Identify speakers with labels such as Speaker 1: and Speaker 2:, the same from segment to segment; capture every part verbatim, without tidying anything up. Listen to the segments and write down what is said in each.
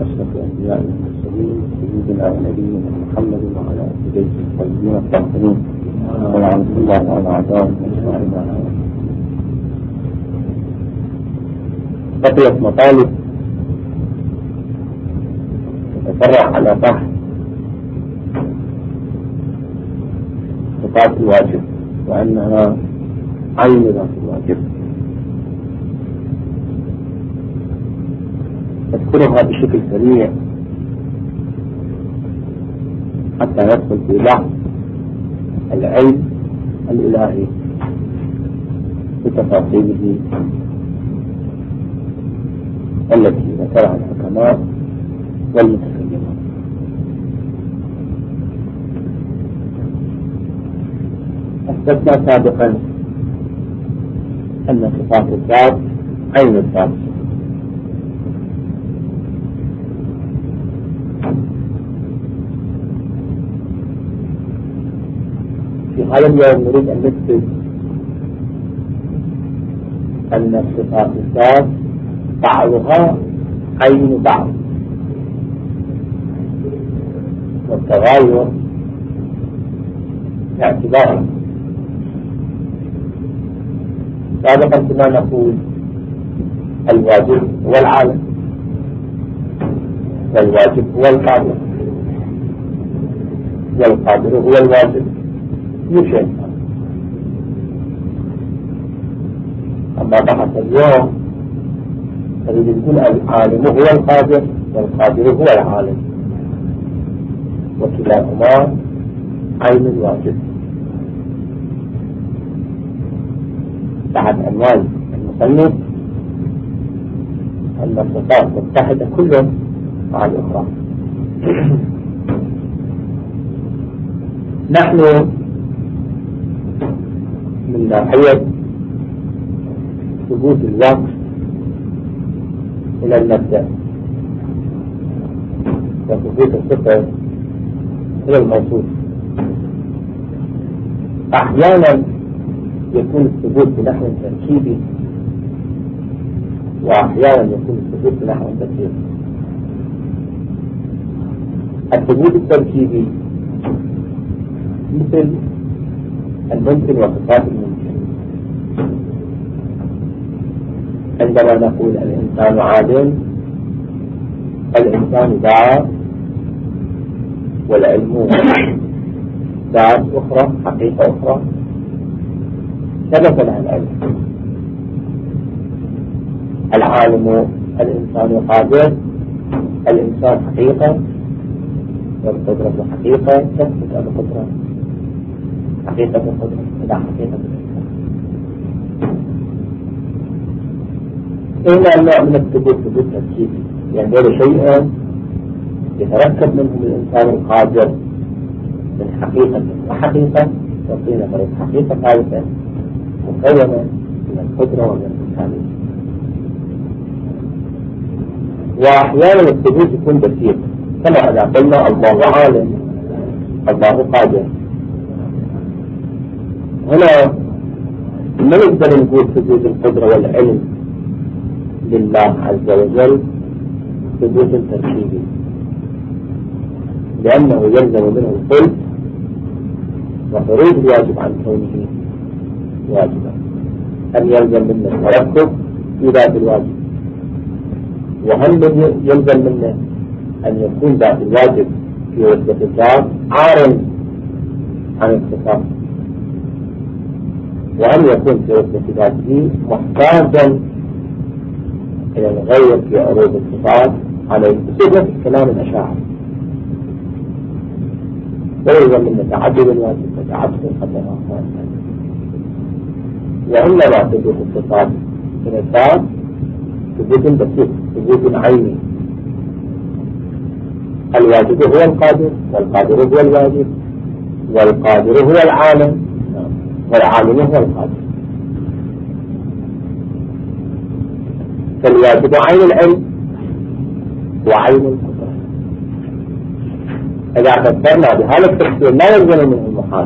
Speaker 1: أشرف الأنبياء والمرسلين سيدنا ونبينا محمد وعلى آل بيته الطيبين الطاهرين ولعنة الله على أعدائهم أجمعين. بقيت مطالب تتفرع على بحث صفات الواجب وأنها عين ذات الواجب، أذكرها بشكل سريع حتى ندخل في بحث العلم الإلهي بتفاصيله التي ذكرها الحكماء والمتكلمون. أثبتنا سابقا أن صفات الذات عين الذات، في هذا اليوم نريد أن نثبت أن صفات الذات بعضها عين بعض، والتغاير باعتباره. سابقا كنا نقول الواجب هو العالم، والواجب هو القادر، والقادر هو الواجب، يشهد. أما بحث اليوم فإذا يكون العالم هو القادر والقادر هو العالم، وكلاهما عين الواجب. بعد عنوان المصنف أن الصفات متحدة كلها مع الأخرى. نحن من ناحية ثبوت الوقت إلى المبدأ، وثبوت الصفة إلى الموصوف. أحيانا يكون الثبوت بنحو تركيبي، وأحيانا يكون الثبوت بنحو تركيبي. الثبوت التركيبي مثل الممكن وصفات الممكن. عندما نقول الإنسان عادل، الإنسان ذات، والعلم ذات أخرى، حقيقة أخرى ثبت لها العلم. العالم الإنسان قادر، الإنسان حقيقة، والقدرة حقيقة، تثبت القدرة حقيقة القدرة إلى حقيقة الإنسان. هنا النوع من الثبوت ثبوت تركيبي، يعني هذا شيء يتركب منه الإنسان القادر من حقيقة وحقيقة، تعطينا طريق حقيقة ثالثة مكونة من القدرة ومن الإمكانية. وأحيانا الثبوت يكون بسيط، كما إذا قلنا الله عالم، الله قادر. هنا ما نقدر نقول ثبوت القدرة والعلم لله عز وجل ثبوت تركيبي، لأنه يلزم منه القلب وخروج الواجب عن كونه واجبا، أن يلزم منه التركب في ذات الواجب، وهل يلزم منه أن يكون ذات الواجب في وحدة الذات عارا عن الصفات، وأن يكون في وحدة ذاته محتاجا إلى الغير في عروض الصفات عليه، بصفة كلام الأشاعرة. ويلزم من تعدد الواجب وتعدد القدرات، وإنما ثبوت الصفات من الذات ثبوت بسيط، ثبوت عيني. الواجب هو القادر، والقادر هو الواجب، والقادر هو العالم، والعالم هو القادر. فالواجب عين العلم وعين القدرة. إذا فسرنا بهذا التفسير لا يلزم منه المحال.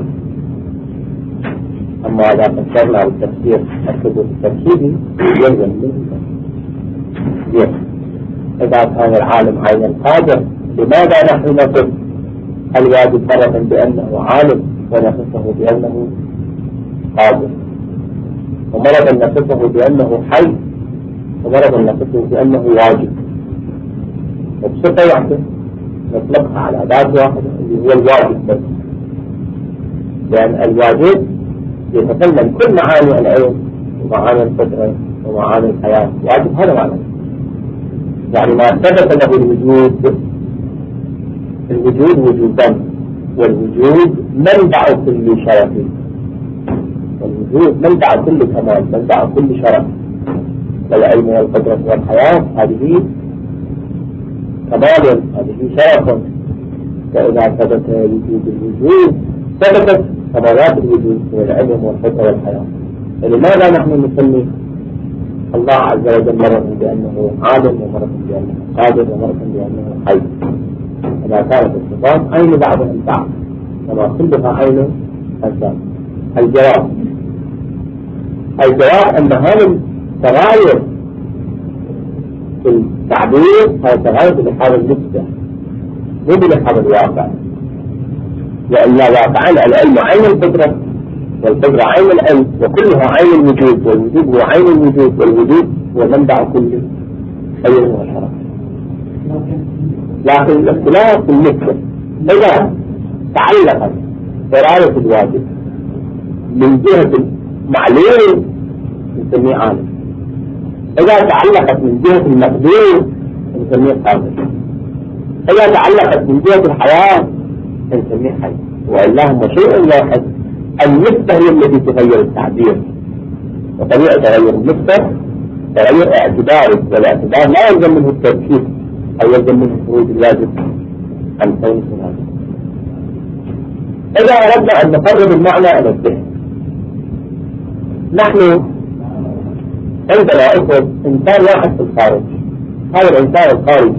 Speaker 1: أما إذا فسرنا بالتفسير الثبوت التركيبي يلزم منه. إذا كان العالم عينا قادر لماذا نحن نصف الواجب مرة بأنه عالم ونصفه بأنه قادر، ومرة نصفه بأنه حي، ومرة نصفه بأنه واجب، وبصفة واحدة نطلقها على ذات واحدة اللي هو الواجب بس، لأن الواجب يتكلم كل معاني العلم ومعاني القدرة ومعاني الحياة. واجب هذا معنى، يعني ما ثبت له الوجود. الوجود وجودا، والوجود منبع كل شرف، والوجود منبع كل كمال، منبع كل شرف، والعلم والقدرة والحياة هذه كمال، هذه شرف. فإذا ثبت وجود الوجود ثبتت كمالات الوجود والعلم والقدرة والحياة. فلماذا نحن نسمي الله عز وجل مرة بأنه عالم، ومرة بأنه قادر، ومرة بأنه حي؟ إذا كانت الصفات عين بعضها البعض وما كلها عين الذات. الجواب الجواب أن هذا التغاير في التعبير هذا تغاير بلحاظ النسبة مو بلحاظ الواقع، لأن واقعا العلم عين القدرة، والقدرة عين العلم، وكلها عين الوجود، والوجود هو عين الوجود، والوجود هو منبع كل خير وشرف. لكن الاختلاف في النسبة إذا تعلقت إرادة الواجب من جهة المعلوم نسميه عالم، إذا تعلقت من جهة المقدور نسميه قادر، إذا تعلقت من جهة الحياة نسميه حي. وإلا هم شيء واحد. النسبة هي التي تغير التعبير، وطريقة تغير النسبة تغير اعتباري، والاعتبار لا يلزم منه التركيب أو يلزم منه خروج الواجب عن كون الواجب. إذا أردنا أن نقرب المعنى إلى الذهن، نحن عندنا افرض إنسان واحد في الخارج، هذا الإنسان الخارجي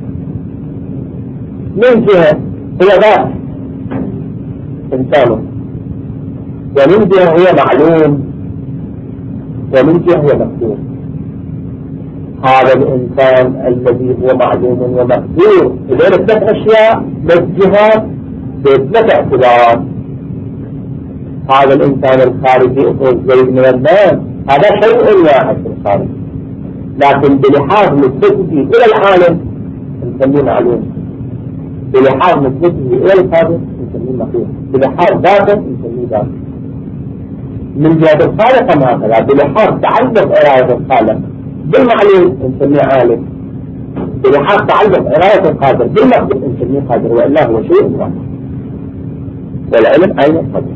Speaker 1: من جهة هو ذات إنسانه، ومن جهة هو معلوم، ومن جهة هو مقدور. هذا الإنسان الذي هو معلوم ومقدور إذا ثلاث أشياء بالجهات بثلاث اعتبارات. هذا الإنسان الخارجي افرض زيد من الناس، هذا شيء واحد في الخارج، لكن بلحاظ نسبته إلى العالم نسميه معلوم، بلحاظ نسبته إلى الخالق نسميه مقدور، بلحاظ ذاته نسميه ذات. من جهة الخالق هكذا، بلحاظ تعلق إرادة الخالق بالمعلوم نسميه عالم، بلحاظ تعلق إرادة القادر بالمقدور نسميه قادر، وإلا هو شيء واحد. والعلم أين القدر؟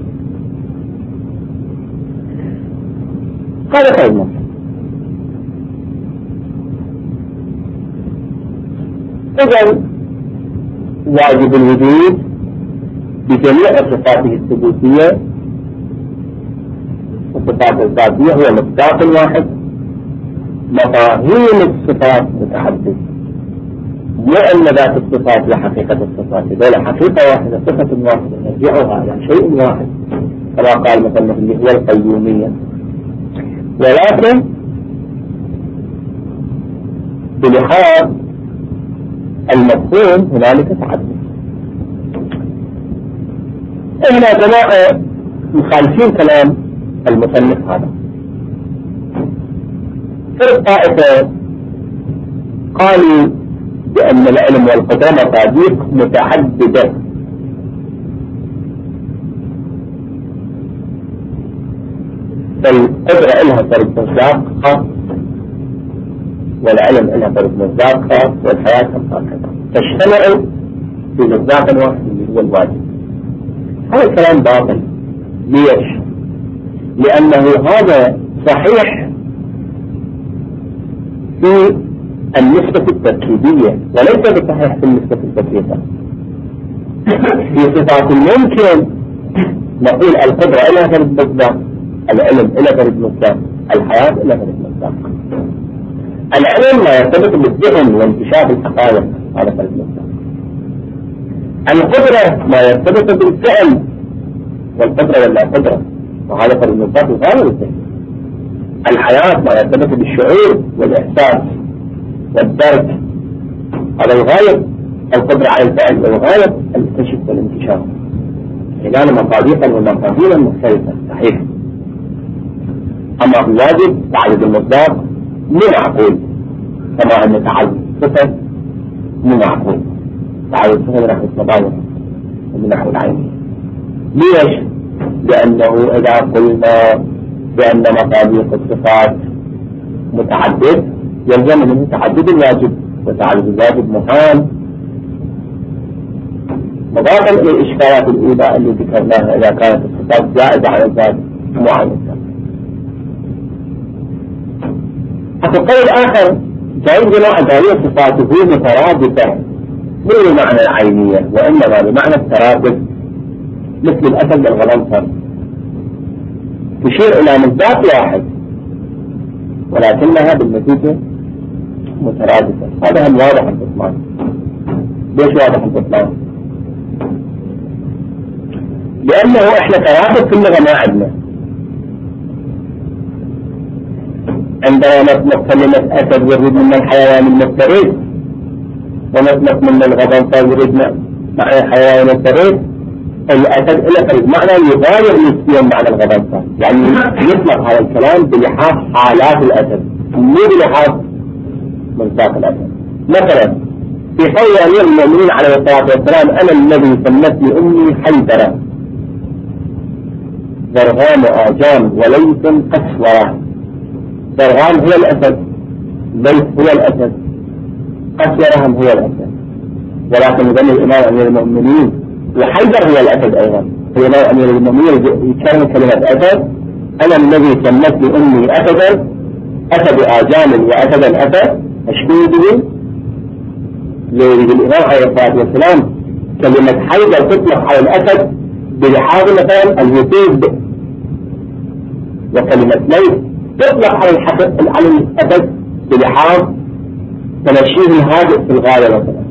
Speaker 1: هذا خير مصر. إذن واجب الوجود بجميع صفاته الثبوتية والصفات الذاتية هو مصداق واحد. مفاهيم الصفات متعددة، مو أن ذات الصفات لحقيقة الصفات، بل حقيقة واحدة، صفة واحدة نرجعها إلى شيء واحد، كما قال مثلا اللي هو القيومية. ولكن بلحاظ المفهوم هنالك تعدد. هنا جماعة مخالفين كلام المصنف هذا. فرق طائفة قالوا بأن العلم والقدرة مصادق متعددة، فالقدرة لها فرق مصداق خاص، والعلم لها فرق مصداق خاص، والحياة هكذا، تجتمع في مصداق واحد اللي هو الواجب. هذا الكلام باطل. ليش؟ لأنه هذا صحيح في النسبة التركيبية وليس بصحيح في النسبة البسيطة. في صفات ممكن نقول القدرة إلى فرد مصداق، العلم إلى فرد مصداق، الحياة إلى فرد مصداق. العلم ما يرتبط بالذهن وانكشاف الحقائق، هذا فرد مصداق. القدرة ما يرتبط بالفعل والقدرة ولا قدرة، وهذا فرد مصداق غير الذهن. الحياة ما يرتبط بالشعور والإحساس والدرك، هذا يغاير القدرة على الفعل ويغاير الكشف والانتشار، كان مصادقا ومفاهيما مختلفة صحيح. أما الواجب تعدد المصداق مو معقول، كما أن تعدد الصفة مو معقول، تعدد الصفة من نحو الصبايا ومن نحو العين. ليش؟ لأنه إذا قلنا بأن مصادق الصفات متعدد يلزم منه تعدد الواجب، وتعدد الواجب محال، مضافا إلى الإشكالات الأولى اللي ذكرناها إذا كانت الصفات زائدة على الذات مو على الذات. في القول الآخر عندنا أداوية صفاته مترادفة مو بمعنى العينية وإنما بمعنى الترادف، مثل الأسد والغضنفر تشير إلى مصداق واحد ولكنها بالنتيجة مترادفة. هذا هم واضح البطلان. ليش واضح البطلان؟ لأنه إحنا ترادف في اللغة ما عندنا. عندما نطلق كلمة أسد يريد منا الحيوان المفترس، ونطلق منا الغضنفر يريد معنى الحيوان المفترس، الأسد إلى معنى يغاير نسبيا معنى الغضنفر، يعني يطلق هذا الكلام بلحاظ حالات الأسد مو بلحاظ مصداق الأسد. مثلا في قول أمير المؤمنين عليه الصلاة والسلام أنا الذي سمتني أمي حيدرة ضرغام آجام وليس قسورة. ضرغام هو الأسد، ليس هو الأسد، قسورة هم هو الأسد، ولكن يظن الإمام أمير المؤمنين وحيدر هو الأسد أيضا. هو الإمام أمير المؤمنين يكرر كلمة أسد، أنا الذي سمتني أمي أسدا، أسد آجام وأسدا أسد أشبه به. يريد الإمام عليه الصلاة والسلام كلمة حيدر تطلق على الأسد بلحاظ مثلا الوسيد، وكلمة ليس تطلق على على الأسد بلحاظ تمشيه الهادئ في الغاية مثلا.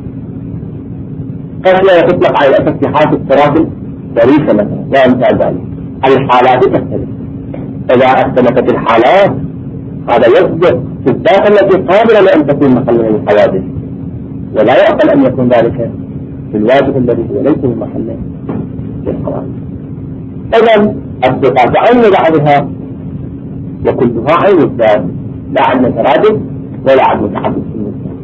Speaker 1: قسوة تطلق على الأسد في حالة اضطراب ظريفة مثلا وأمثال ذلك. الحالات تختلف. إذا اختلفت الحالات هذا يصدق في الذات التي قابلة لأن تكون محلا للحوادث، ولا يعقل أن يكون ذلك في الواجب الذي هو ليس محلا للحوادث. إذن الصفات عين بعضها وكلها عين الذات، لا عن مترادف ولا عن متعدد في المثال.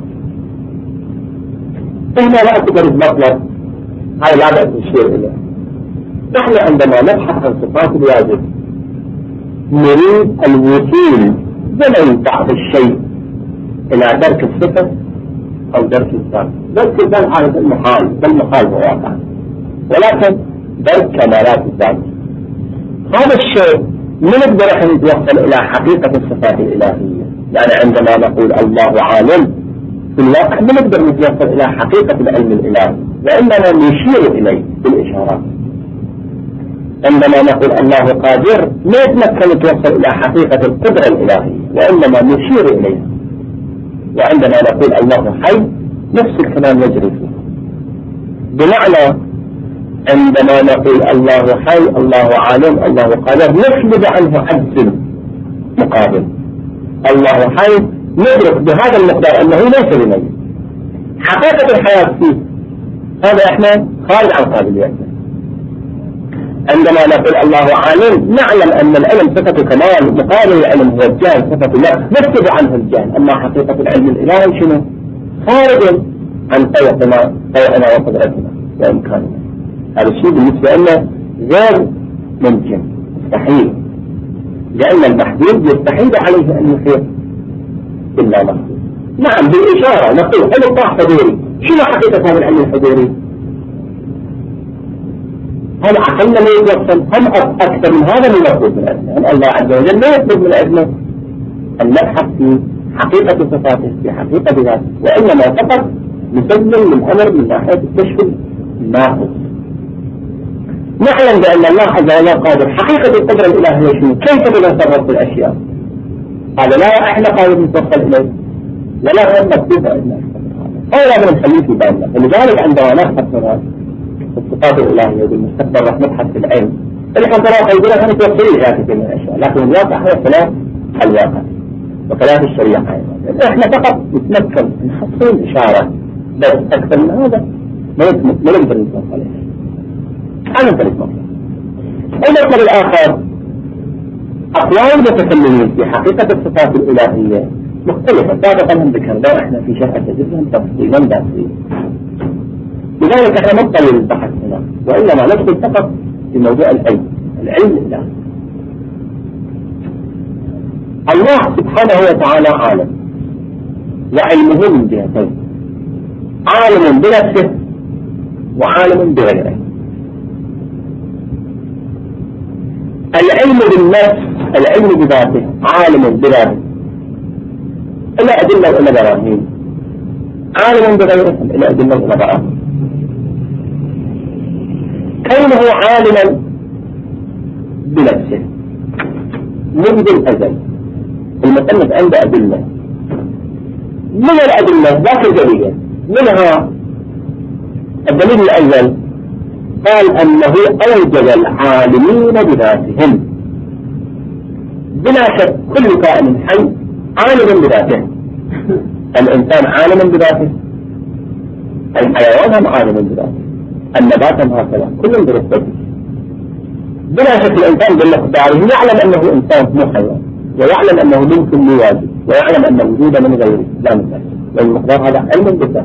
Speaker 1: هنا لا أعتبر المطلب، هذا لا بأس نشير إليه. نحن عندما نبحث عن صفات الواجب نريد الوصول بمن بعض الشيء إلى درك الصفة أو درك الذات. درك الذات على المحال، بالمحال هو واقع، ولكن درك كمالات الذات هذا الشيء ما نقدر احنا نتوصل إلى حقيقة الصفات الإلهية. يعني عندما نقول الله عالم في الواقع ما نقدر نتوصل إلى حقيقة العلم الإلهي، وإنما نشير إليه بالإشارات. عندما نقول الله قادر ما يتمكن نتوصل إلى حقيقة القدرة الإلهية، وإنما نشير إليها. وعندما نقول الله حي نفس الكلام يجري فيه، بمعنى عندما نقول الله حي الله عالم الله قادر نسلب عنه عجز مقابل. الله حي ندرك بهذا المقدار أنه ليس بميت، حقيقة الحياة فيه هذا احنا خارج عن قابليتنا. عندما نقول الله عالم نعلم أن العلم صفة كمال، مقابل العلم هو الجهل صفة لا، نسلب عنه الجهل. أما حقيقة العلم الإلهي شنو؟ خارج عن طوقنا طوقنا وقدرتنا وإمكاننا. هذا الشيء بالنسبة لنا غير ممكن، مستحيل، لأن المحدود يستحيل عليه أن يحيط إلا محدود. نعم بالإشارة نقول هل الطاح حضوري، شنو حقيقة هذا العلم الحضوري؟ هل عقلنا ما يتوصل؟ هم أكثر من هذا من يطلب من أجله؟ هم الله عز وجل لا يطلب من أجله أن نبحث في حقيقة صفاته في حقيقة ذاته، وإنما فقط نسلم للأمر من ناحية الكشف الناقص. نعلم بأن الله عز وجل قادر. حقيقة القدرة الإلهية شنو؟ كيف نتصرف في الأشياء؟ هذا لا احنا قادر نتوصل إليه ولا هو مكتوب عندنا، هذا لازم نخليه في بالنا. ولذلك عندما نبحث في الصفات الإلهية بالمستقبل راح نبحث في العلم اللي كان ترى قيدنا كانت توصل إلى كثير من الأشياء، لكن الواقع هو خلاف الواقع وخلاف الشريعة أيضا. احنا فقط نتمكن نحصل إشارة بس أكثر من هذا ما نقدر نتوصل عليه. هذا طريق مطلب. المطلب الآخر أقوال المتكلمين في حقيقة الصفات الإلهية مختلفة. سابقا هم ذكرنا احنا في شرح تجربهم تفصيلا داخليا، لذلك احنا نبطل البحث هنا، وإنما ندخل فقط في موضوع العلم العلم الإلهي. الله سبحانه وتعالى عالم، وعلمه من جهتين: عالم بنفسه وعالم بغيره. العلم بالنفس، العلم بذاته، عالم بذاته إلا أدلة وإلا براهين. عالم بغيره إلا أدلة وإلا براهين. كونه عالما بنفسه منذ الأزل، المصنف عنده أدلة. من الأدلة ذات الجلية منها الدليل الأول قال أنه أوجد العالمين بذاتهم. بلا شك كل كائن حي عالم بذاته. الإنسان عالم بذاته، الحيوان هم عالم بذاته، النبات هم هكذا، كلهم برتبته. بلا شك الإنسان بالمقدار يعلم أنه إنسان مو حيوان، ويعلم أنه ممكن لواجب، ويعلم أن وجود من غيره لا مثال، والمقدار هذا علم بالذات.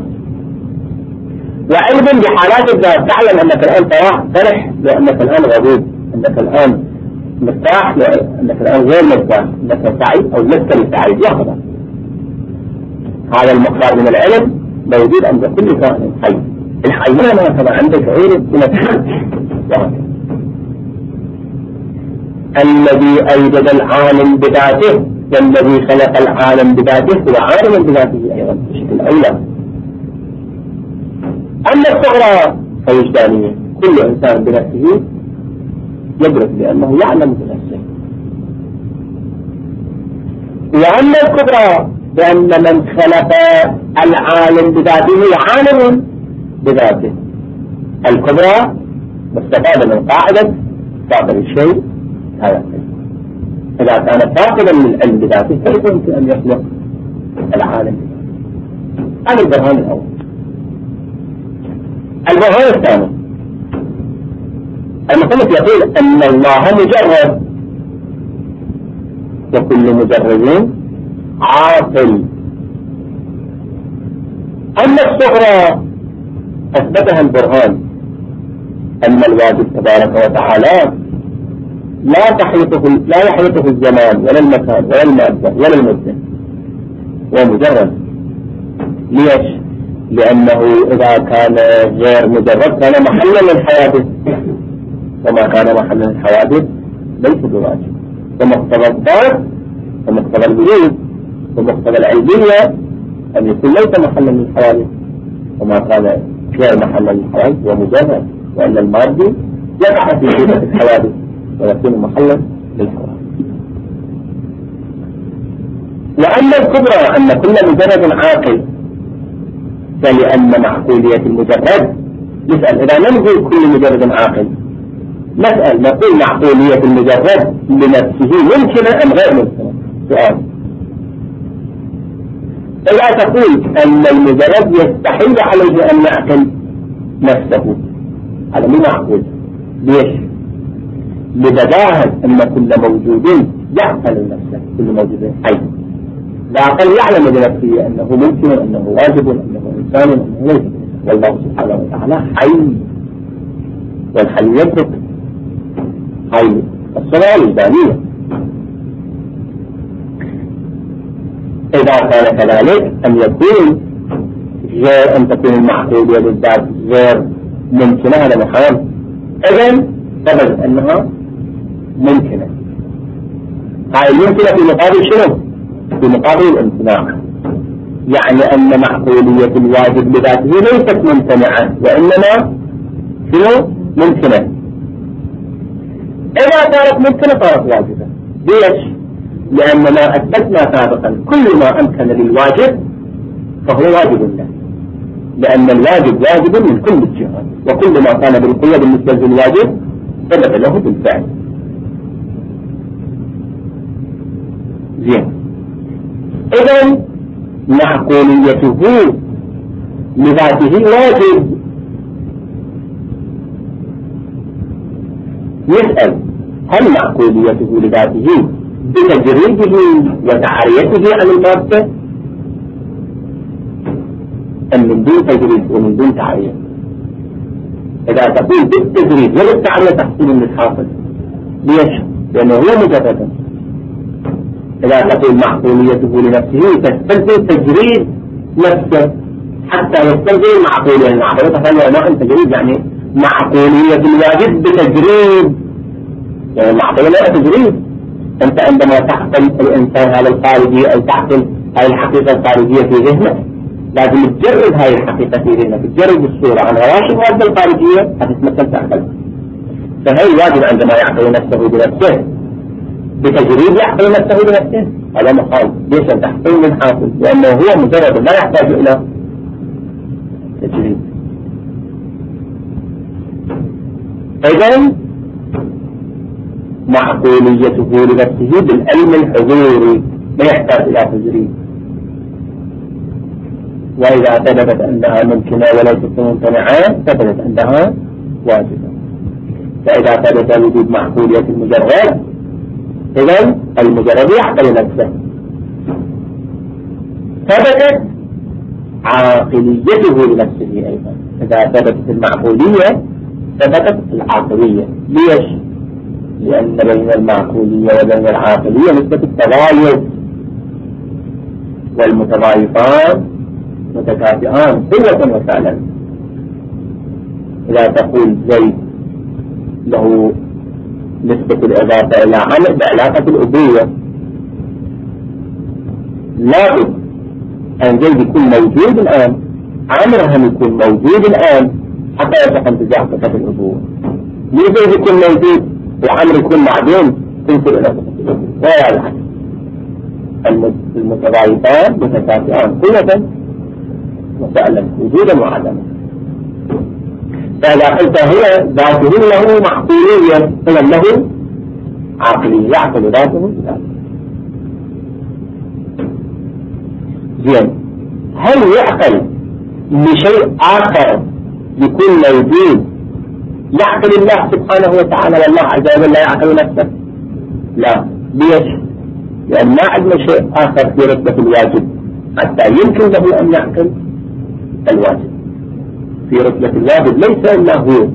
Speaker 1: وعلم بحالات الذات، تعلم أنك الآن فرح لأنك الآن غضوب، أنك الآن مرتاح لأنك الآن غير مرتاح، أنك سعيد أو لست سعيد، ياخذ هذا المقدار من العلم موجود عند كل كائن حي. الحيوان هكذا عنده شعور بنفسه. الذي أوجد العالم بذاته والذي خلق العالم بذاته هو عالم بذاته أيضا بشكل أولى. أما الصغرى فوجدانية، كل إنسان بنفسه يدرك بأنه يعلم بنفسه. وأما الكبرى بأن من خلق العالم بذاته عالم بذاته. الكبرى مستفادة من قاعدة فاقد الشيء لا يقل. إذا كان فاقدا للعلم بذاته كيف يمكن أن يخلق العالم؟ هذا البرهان الأول. البرهان الثاني المصنف يقول أن الله مجرد، وكل مجرد عاقل. أما الصغرى أثبتها البرهان أن الواجب تبارك وتعالى لا تحيطه لا يحيطه الزمان ولا المكان ولا المادة ولا المدة، ومجرد. ليش؟ لأنه إذا كان غير مجرد كان محلا للحوادث، وما كان محلا للحوادث ليس بواجب. ومقتضى الذات ومقتضى الوجود ومقتضى العلمية أن يكون ليس محلا للحوادث، وما كان غير محلا للحوادث ومجرد، وأن المادة يقع في صفة الحوادث ويكون محلا للحوادث. وأما الكبرى أن كل مجرد عاقل، فلأن معقولية المجرد نسأل إذا لم نقول كل مجرد عاقل، نسأل نقول معقولية المجرد لنفسه ممكنة أم غير ممكنة؟ سؤال. إذا تقول أن المجرد يستحيل عليه أن يعقل نفسه، هذا مو معقول. ليش؟ لبداهة أن كل موجود يعقل نفسه، كل موجود حي العقل يعلم بنفسه أنه ممكن، أنه واجب، أنه إنسان، أنه ليس. والله سبحانه وتعالى حي، والحي يترك. حي الصلاة البانية. إذا كان كذلك أن يكون غير أن تكون المعقولية للذات غير ممكنة، هذا محال. إذن ثبت أنها ممكنة. هاي الممكنة في مقابل شنو؟ في مقابل الامتناع. يعني أن معقولية الواجب بذاته ليست ممتنعة، وإنما شنو؟ ممكنة. إذا كانت ممكنة صارت واجبة. ليش؟ لأن ما أثبتنا سابقا كل ما أمكن للواجب فهو واجب له، لأن الواجب واجب من كل الجهات، وكل ما كان بالقوة بالنسبة للواجب ثبت له بالفعل. زين. إذن معقوليته لذاته واجب. يسأل هل معقوليته لذاته بتجريده وتعريته عن المادة أم من دون تجريد ومن دون تعرية؟ إذا تقول بالتجريد وبالتعرية تحصيل للحاصل. ليش؟ لأنه هو مجرد. إذا تقول معقوليته لنفسه تستلزم تجريد نفسه حتى يستلزم معقولية. المعقولية تفعل نوع تجريد، يعني معقولية الواجب بتجريد، يعني المعقولية لا تجريد. أنت عندما تحصل الإنسان هذا الخارجي أو تحصل هذه الحقيقة الخارجية في ذهنك لازم تجرد هذه الحقيقة في ذهنك، تجرد الصورة عن غواش المادة الخارجية هتتمثل تعقل. فهي واجب عندما يعقل نفسه بنفسه بتجريد يعقل نفسه بنفسه، هذا مخالف. ليش؟ تحصيل من حاصل، لأنه هو مجرد لا يحتاج إلى تجريد. إذن معقوليته لنفسه بالعلم الحضوري لا يحتاج إلى تجريد. وإذا ثبتت أنها ممكنة وليست ممتنعة ثبتت أنها واجبة. فإذا ثبت وجود معقولية المجرد إذن المجرد يعقل نفسه. ثبتت عاقليته لنفسه أيضا. إذا ثبتت المعقولية ثبتت العاقلية. ليش؟ لأن بين المعقولية وبين العاقلية نسبة التضايف، والمتضايفان متكافئان قوة وفعلا. إذا تقول زيد له نسبة الإضافة إلى عمل بعلاقة الأبوة، لابد أن زيد يكون موجود الآن، عمر هم يكون موجود الآن حتى يصح انتزاع صفة الأبوة. ليه زيد يكون موجود وعمر يكون معدوم تنسل إلى صفة الأبوة؟ ولا العكس. المتضايفان متكافئان قوة وفعلا وجودا وعدما. فإذا قلت هو ذاته له معقولية إذا له عقلية يعقل ذاته ذاته. زين، هل يعقل لشيء آخر يكون موجود يعقل الله سبحانه وتعالى والله عز وجل لا يعقل نفسه؟ لا. ليش؟ لأن ما عندنا شيء آخر في رتبة الواجب حتى يمكن له أن يعقل الواجب. في رتبة الواجب ليس إلا هو،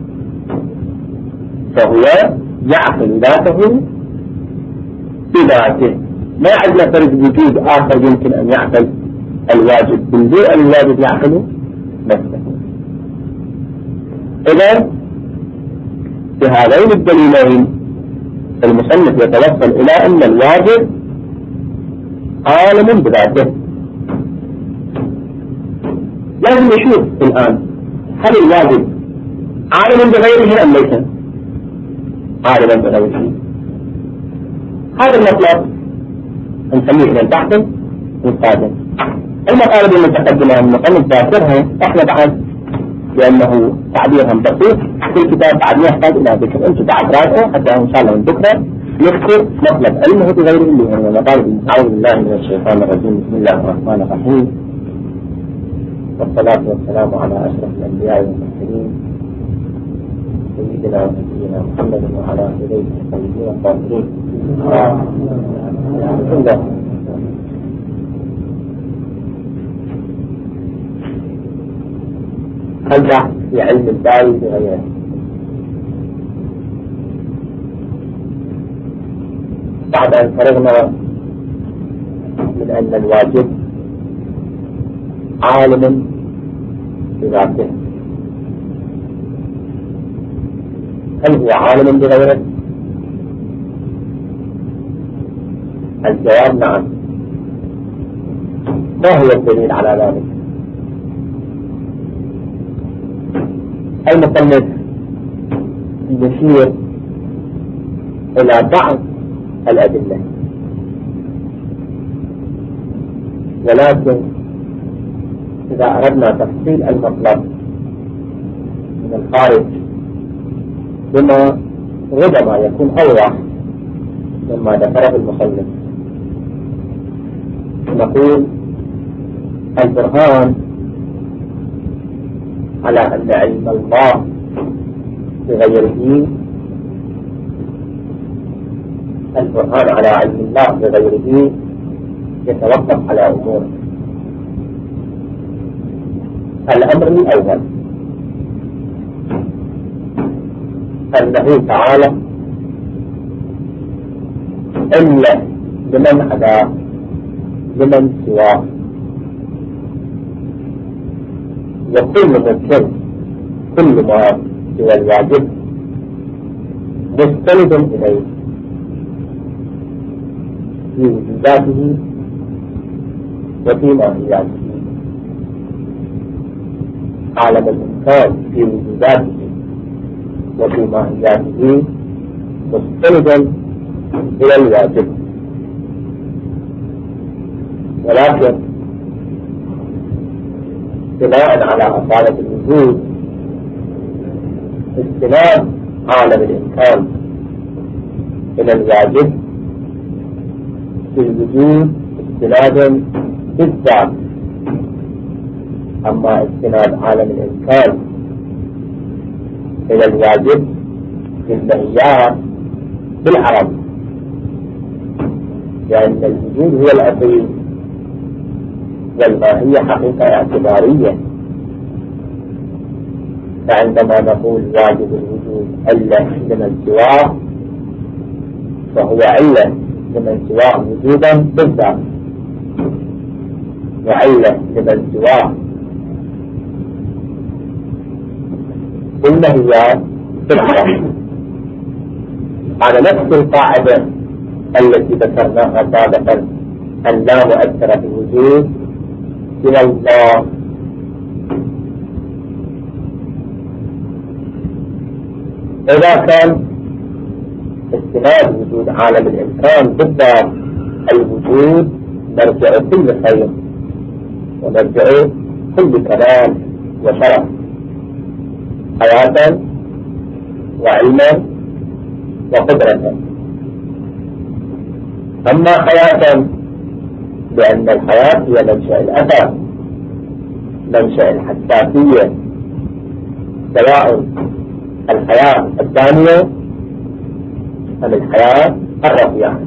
Speaker 1: فهو يعقل ذاته بذاته. ما عندنا فرد وجود آخر يمكن أن يعقل الواجب من دون أن الواجب يعقل نفسه. إذن بهذين الدليلين المصنف يتوصل إلى أن الواجب عالم بذاته. لازم نشوف الآن هل الواجب عالم بغيره أم ليس عالما بغيره. هذا المطلب نسميه من تحت والقادم. المطالب المتقدمة المصنف ذاكرها احنا بعد لأنه تعبيرهم بسيط في الكتاب بعد ما يحتاج إلى ذكر. أنتم بعد راجعوا حتى إن شاء الله من بكرة نذكر مطلب علمه بغيره اللي هو مطالب. أعوذ بالله من الشيطان الرجيم. بسم الله الرحمن الرحيم، والصلاة والسلام على أشرف الأنبياء والمرسلين سيدنا ونبينا محمد وعلى آله الطيبين الطاهرين. بسم الله. البحث في علم الباري بغيره. بعد أن فرغنا من أن الواجب عالم بذاته، هل هو عالم بغيره؟ الجواب نعم. ما هو الدليل على ذلك؟ المصنف يشير إلى بعض الأدلة، ولكن إذا أردنا تفصيل المطلب من الخارج بما ربما يكون أوضح مما ذكره المصنف، نقول البرهان على أن علم الله بغيره البرهان على علم الله بغيره يتوقف على أمور. الأمر الأول أنه تعالى إلا لمن عداه لمن سواه، وكل ممكن كل ما سوى الواجب مستند إليه في وجوداته وفي ماهياته. عالم الإنسان في وجوداته وفي ماهياته مستند إلى الواجب، ولكن بناء على أصالة الوجود استناد عالم الإمكان إلى الواجب في الوجود استناد بالذات، أما استناد عالم الإمكان إلى الواجب في المهيات بالعرب، لأن الوجود هو الأصيل والماهية حقيقة اعتبارية. فعندما نقول واجب الوجود علة لمن سواه فهو علة لمن سواه وجودا بالذات، وعلة لمن سواه بالمهيات بالعرب، على نفس القاعدة التي ذكرناها سابقا أن لا مؤثر في الوجود سوى الله. إذا كان استناد وجود عالم الإمكان بالذات الوجود مرجع كل خير ومرجع كل كمال وشرف، حياة وعلما وقدرة. أما حياة لأن الحياة هي منشأ الأثر، منشأ الحساسية، سواء الحياة الدانية أم الحياة الرفيعة.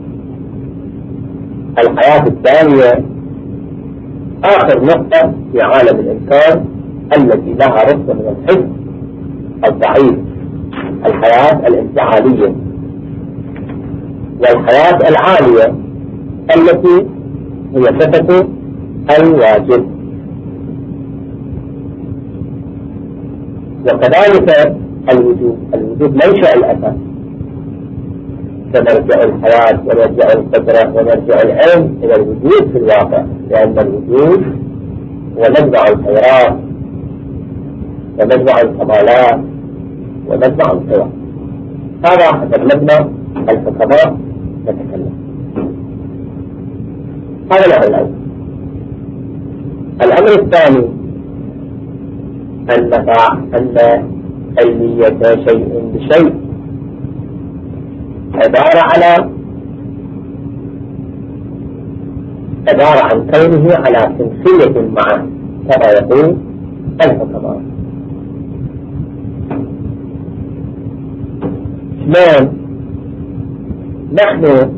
Speaker 1: الحياة الدانية آخر نقطة في عالم الإنسان التي لها رتبة من الحس الضعيف، الحياة الانفعالية، والحياة العالية التي هي صفة الواجب. وكذلك الوجود الوجود منشأ الأثر، فمرجع الحياة ومرجع القدرة ومرجع العلم إلى الوجود في الواقع، لأن الوجود هو مجمع الخيرات ومجمع الكمالات ومجمع القوى. هذا حسب مبنى الحكماء نتكلم. هذا الأمر الأول. الأمر الثاني أن أن علمية شيء بشيء عبارة على عبارة عن كونه على سنسية معه كما يقول الحكماء. اثنان، نحن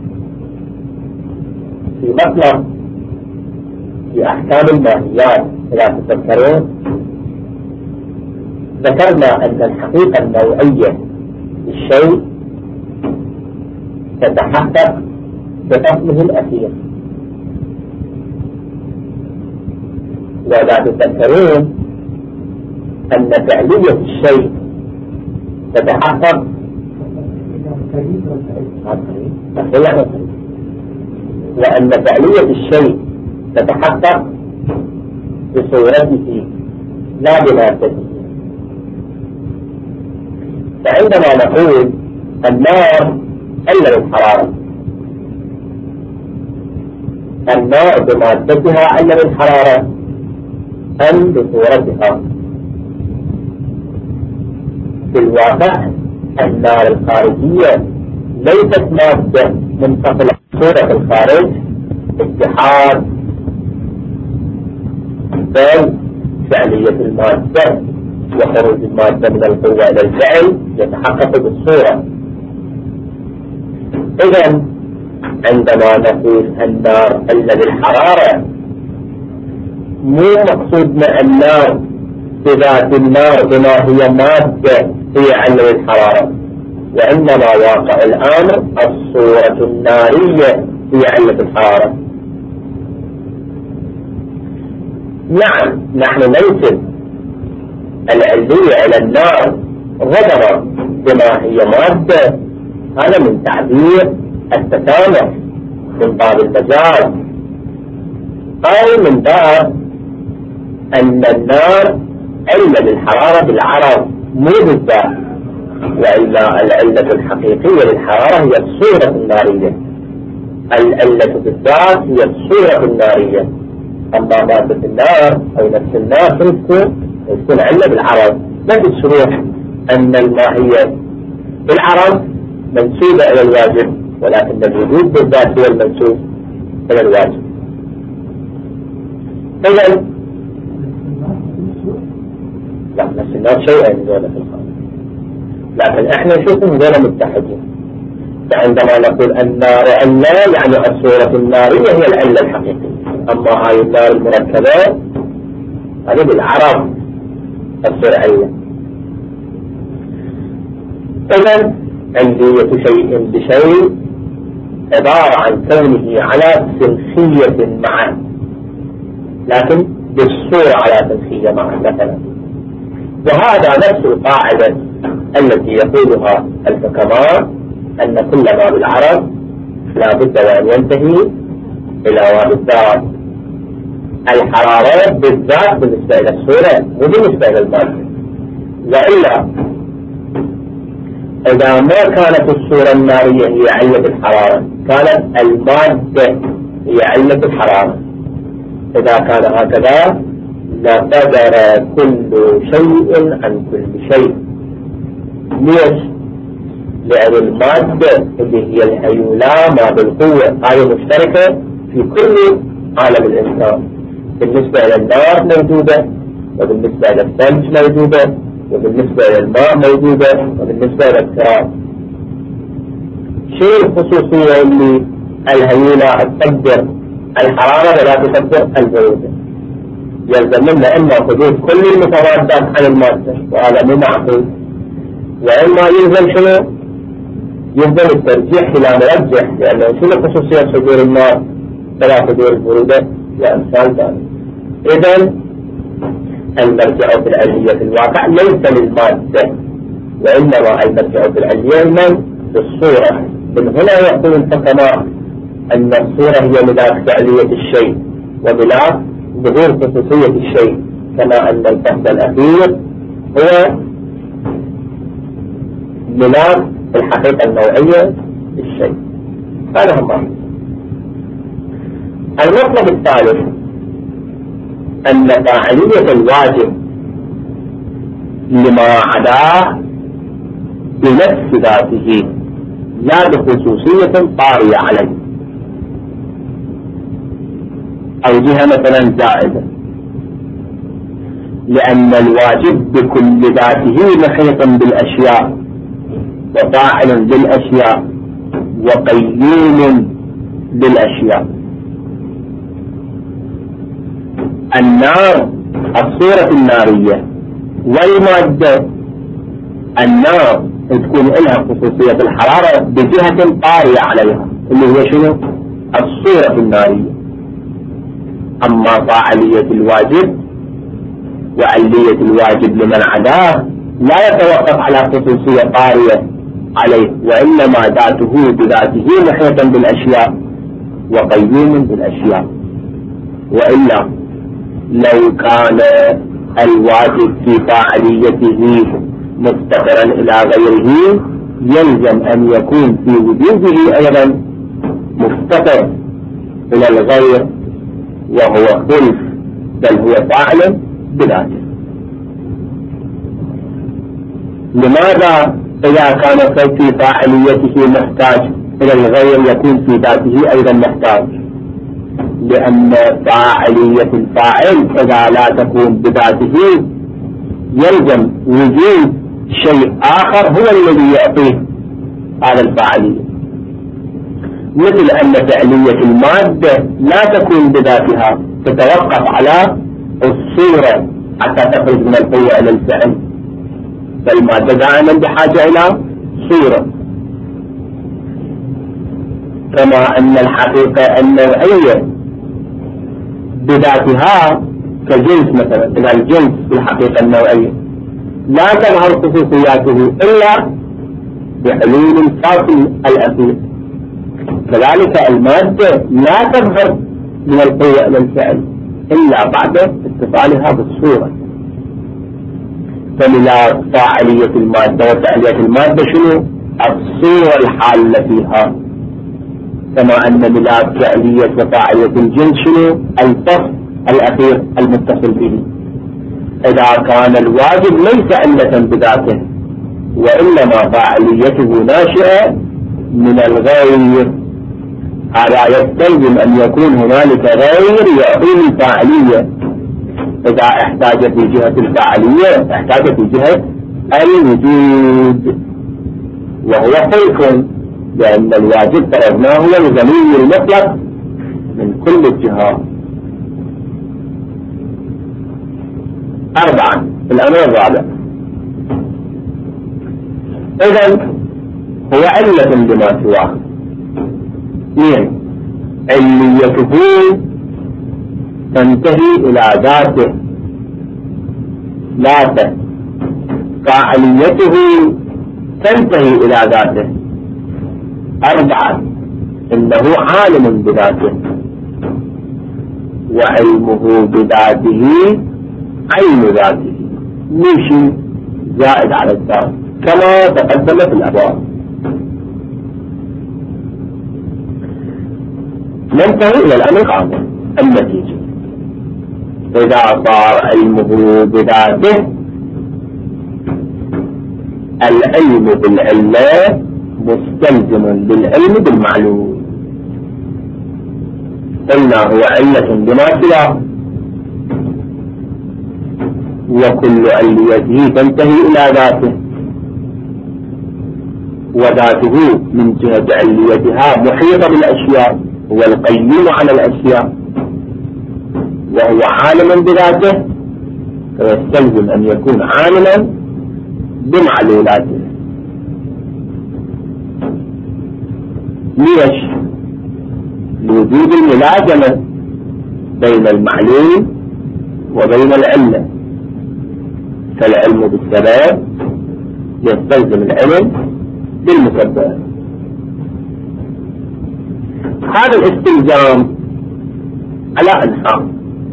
Speaker 1: في مطلب في أحكام الماهيات إذا تذكرون ذكرنا أن الحقيقة النوعية للشيء تتحقق بفصله الأخير. وإذا تذكرون أن فعلية الشيء تتحقق وأن فعلية الشيء تتحقق بصورته لا بمادته. فعندما نقول النار علة الحرارة، النار بمادتها علة الحرارة أم بصورتها؟ في الواقع النار الخارجية ليست مادة منفصلة. صورة الخارج اتحاد بالنسبة لفعلية المادة وخروج المادة من القوة إلى الفعل يتحقق بالصورة. إذا عندما نقول النار علة بالحرارة مو مقصودنا النار بذات النار بما هي مادة هي علة بالحرارة، وإنما واقع الأمر الصورة النارية هي علة الحرارة. نعم نحن ننسب العلية إلى النار غضبا بما هي مادة، هذا من تعبير التسامح من باب المجاز، أو من باب أن النار علة للحرارة بالعرض مو بالذات، وإلا العلة الحقيقية للحرارة هي الصورة النارية، العلة بالذات هي الصورة النارية. أما مادة النار أو نفس النار تكون تكون علة بالعرض، ما في الشروح أن الماهية بالعرض منسوبة إلى الواجب، ولكن الوجود بالذات هو المنسوب إلى الواجب. إذا لا نفس النار شيئا من ذلك الخارج، لكن احنا نشوفهم غير متحدين. فعندما نقول النار علة يعني الصورة النارية هي العلة الحقيقية، أما هاي النار المركبة هذه بالعرض تصير علة. إذا علية شيء بشيء عبارة عن كونه على سنخية معا، لكن بالصورة على سنخية معا مثلا. وهذا نفس القاعدة التي يقولها الحكماء أن كل ما بالعرض لا بد وأن ينتهي إلى واو الذات. الحرارة بالذات بالنسبة إلى الصورة وبالنسبة إلى المادة، وإلا إذا ما كانت الصورة النارية هي علة الحرارة كانت المادة هي علة الحرارة. إذا كان هكذا لقدر كل شيء عن كل شيء. ليش؟ لأن المادة اللي هي الهيولة ما بالقوة هذه مشتركة في كل عالم الإنسان، بالنسبة إلى النار موجودة، وبالنسبة إلى الثلج موجودة، وبالنسبة إلى الماء موجودة، وبالنسبة إلى التراب. شيء الخصوصية اللي الهيولة تقدر الحرارة ولا تقدر البرودة، يلزم منا إما حدود كل المتوادات عن المادة، وهذا مو معقول، وإما يلزم شنو؟ يلزم الترجيح إلى مرجح، لأنه شنو خصوصية حضور النار فلا حضور البرودة يا أمثال ذلك. إذن المرجع في العلية في الواقع ليس للمادة، وإنما المرجع في العلية من بالصورة. من هنا يقول الحكماء أن الصورة هي ملاك فعلية الشيء وملاك ظهور خصوصية الشيء، كما أن الفصل الأخير هو ملاك الحقيقة النوعية للشيء. هذا هو المطلب الثالث، أن فاعلية الواجب لما عداه بنفس ذاته لا بخصوصية طارية عليه أو جهة مثلا زائدة، لأن الواجب بكل ذاته محيط بالأشياء وفاعل بالأشياء وقيوم بالأشياء. النار الصورة النارية والمادة، النار تكون لها خصوصية الحرارة بجهة طارية عليها اللي هي شنو؟ الصورة النارية. أما فاعلية الواجب وعلية الواجب لمن عداه لا يتوقف على خصوصية طارية عليه، وإنما ذاته بذاته محيطا بالأشياء وقيوم بالأشياء. وإلا لو كان الواجب في فاعليته مفتقرا إلى غيره يلزم أن يكون في وجوده أيضا مفتقر إلى الغير، وهو خلف بل هو فاعل بذاته. لماذا إذا كان في فاعليته محتاج إلى الغير يكون في ذاته أيضا محتاج؟ لأن فاعلية الفاعل إذا لا تكون بذاته يلزم وجود شيء آخر هو الذي يعطيه هذا الفاعلية، مثل أن فعلية المادة لا تكون بذاتها، تتوقف على الصورة حتى تخرج من القوة إلى الفعل، فالمادة دائما بحاجة إلى صورة. كما أن الحقيقة النوعية بذاتها كجنس مثلا، إذا الجنس بالحقيقة النوعية لا تظهر خصوصياته إلا بحلول الفاصل الأخير، كذلك المادة لا تظهر من القوة إلى الفعل إلا بعد اتصالها بالصورة. فملاك فاعلية المادة وفعلية المادة شنو؟ الصورة الحالة فيها. كما أن ملاك فعلية وفاعلية الجنس شنو؟ الفصل الأخير المتصل به. إذا كان الواجب ليس علة بذاته وإنما فاعليته ناشئة من الغير، هذا يستلزم أن يكون هنالك غير يعطيه الفاعلية. إذا احتاج في جهة الفاعلية احتاج في جهة الوجود، وهو خلق، لأن الواجب فرضناه هو الغني المطلق من كل الجهات. أربعا الأمر الرابع، إذن هو علة بما سواه. اثنين، عليته تنتهي إلى ذاته، ذاته فاعليته تنتهي إلى ذاته. أربعة، إنه عالم بذاته، وعلمه بذاته عين ذاته، مشي زائد على الذات كما تقدم في الأبواب. ننتهي إلى الأمر الخامس، النتيجة. إذا صار علمه بذاته، العلم بالعلة مستلزم للعلم بالمعلوم. قلنا هو علة بما سواه، وكل عليته تنتهي إلى ذاته، وذاته من جهة عليتها محيطة بالأشياء، هو القيم على الأشياء، وهو عالم بذاته، فيستلزم أن يكون عالما بمعلولاته. ليش؟ لوجود الملازمة بين المعلوم وبين العلة، فالعلم بالسبب يستلزم العلم بالمسبب. هذا الاستلزام على أنحاء.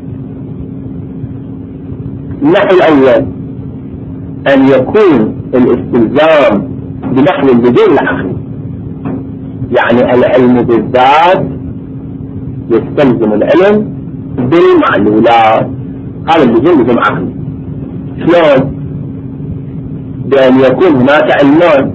Speaker 1: النحو الأول أن يكون الاستلزام بنحو بدون العقل، يعني العلم بالذات يستلزم العلم بالمعلولات، هذا اللزوم لزوم عقلي. شلون؟ بأن يكون هناك علمان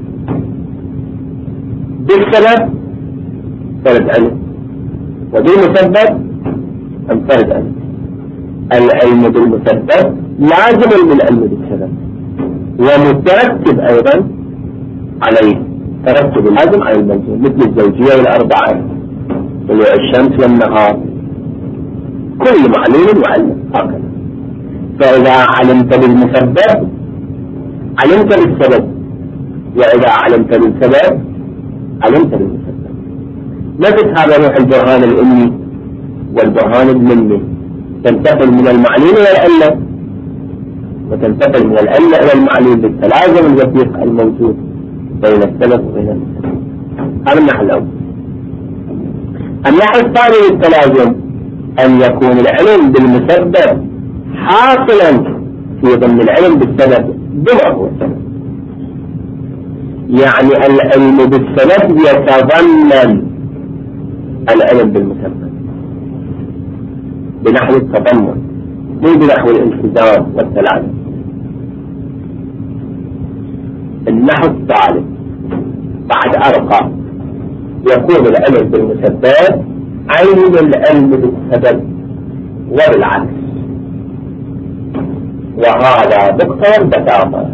Speaker 1: بالسبب فرد علم، وبالمسبب انفرد علم. العلم بالمسبب لازم من العلم بالسبب، ومترتب أيضا عليه ترتب اللازم على الملزوم، مثل الزوجية والأربعة، طلوع الشمس والنهار، كل معلوم وعلم هكذا. فإذا علمت بالمسبب علمت بالسبب، وإذا علمت بالسبب علمت بالمسبب. مثل هذا روح البرهان الأمي والبرهان المني، تنتقل من المعلوم إلى العلة، وتنتقل من العلة إلى المعلوم بالتلازم الوثيق الموجود بين السبب وبين المسبب. هذا النحو الأول. النحو الثاني للتلازم أن يكون العلم بالمسبب حاصلا في ضمن العلم بالسبب بما هو السبب، يعني العلم بالسبب يتضمن العلم بالمسبب بنحو التضمن، مو بنحو الالتزام والتلازم. النحو الثالث بعد أرقى، يكون العلم بالمسبب عين العلم بالسبب وبالعكس، وهذا مقتضى البساطة.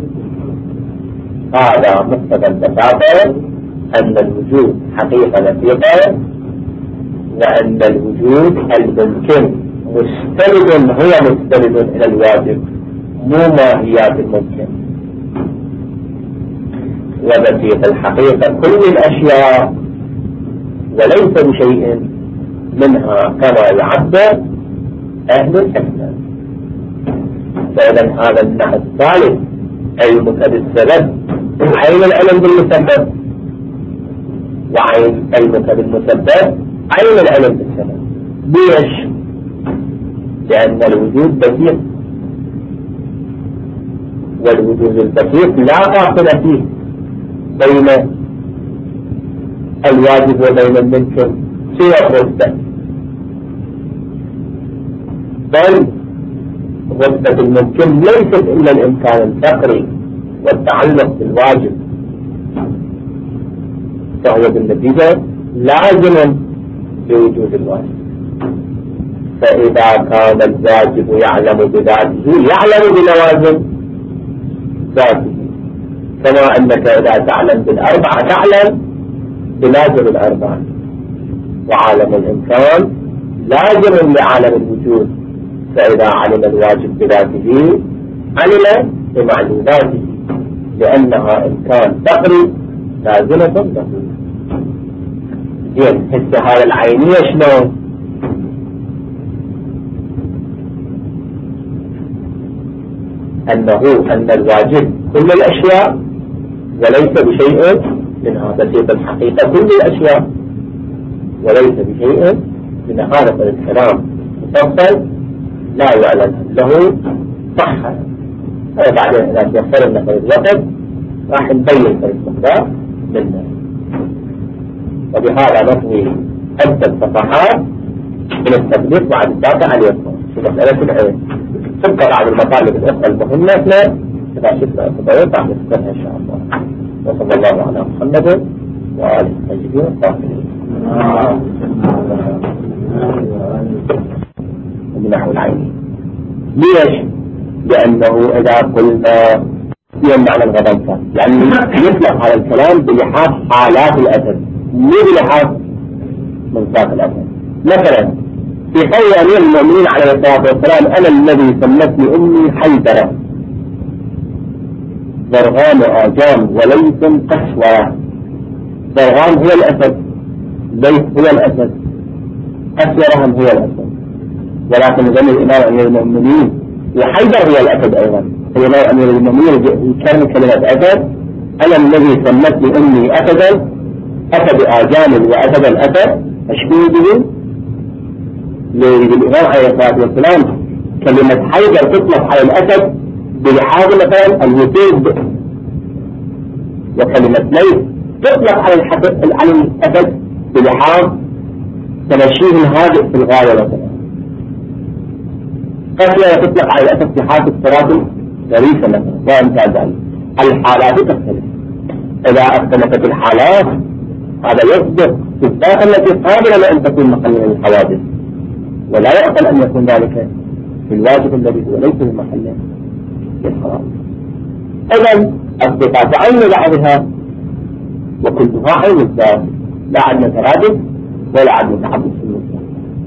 Speaker 1: هذا مقتضى البساطة أن الوجود حقيقة لطيفة، وأن الوجود الممكن مستند هو مستند إلى الواجب، مو ماهيات الممكن. وبسيط الحقيقة كل الأشياء وليس بشيء منها كما يعبر أهل الحكمة. فإذا هذا النحو الثالث علمك بالسبب، عين العلم بالمسبب، وعين علمك بالمسبب عين العلم بالسبب. ليش؟ لأن الوجود بسيط، والوجود البسيط لا فاصل فيه بين الواجب وبين الممكن سوى الرتبة، بل رتبة الممكن ليست إلا الإمكان الفقري والتعلق بالواجب، فهو بالنتيجة لازم بوجود الواجب. فإذا كان الواجب يعلم بذاته يعلم بلوازم ذاته، كما أنك إذا تعلم بالأربعة تعلم بلازم الأربعة. وعالم الإمكان لازم لعالم الوجود، فإذا علم الواجب بذاته علم بمعلوماته، لأنها إمكان فقري لازمة له. زين، هسه هذا العينية شلون؟ أنه أن الواجب كل الأشياء وليس بشيء منها، بسيط الحقيقة كل الأشياء وليس بشيء من هذا الكلام مفصل لا يعلم له صحة. هذا بعدين إذا تيسر لنا في الوقت راح نبين في المقدار منه. وبهذا نطوي عدة صفحات من التطبيق بعد الدافع عليكم في مسألة العلم. تبقى بعض المطالب الأخرى المهمة إذا شفنا التطبيق بعد نذكرها إن شاء الله. وصلى الله على محمد وآله الطيبين الطاهرين. نحو العين. ليش؟ لأنه إذا قلنا يمنع الغضب، يعني يطلق هذا الكلام بلحاظ حالات الأسد مو بلحاظ منطاق الأسد. مثلا في قول أمير المؤمنين عليه الصلاة والسلام: أنا الذي سمتني أمي حيدرة ضرغام آجام وليث قسوة. ضرغام هو الأسد، ليث هو الأسد، قسوة هو الأسد، ولكن يظن الإمام أمير المؤمنين وحيدر هو الأسد أيضا. الإمام أمير المؤمنين يكرم كلمة أسد: أنا الذي سمتني أمي أسدا، أسد آجام وأسد الأسد. أشبه به للإمام عليه الصلاة والسلام كلمة حيدر تطلق على الأسد بلحاظ مثلا الوجود، وكلمة ليث تطلق على الأسد بلحاظ تمشيه الهادئ في الغاية مثلا. قسوة تطلق على الأسد في حالة اضطراب ظريفة مثلا وأمثال ذلك. الحالات تختلف. إذا اختلفت الحالات هذا يصدق في الذات التي قابلة لأن تكون محلا للحوادث، ولا يعقل أن يكون ذلك في الواجب الذي هو ليس بمحله للحرام. إذن الصفات عين بعضها وكلها عين الذات، لا عدم ترادف ولا عدم تحدث في المسلم.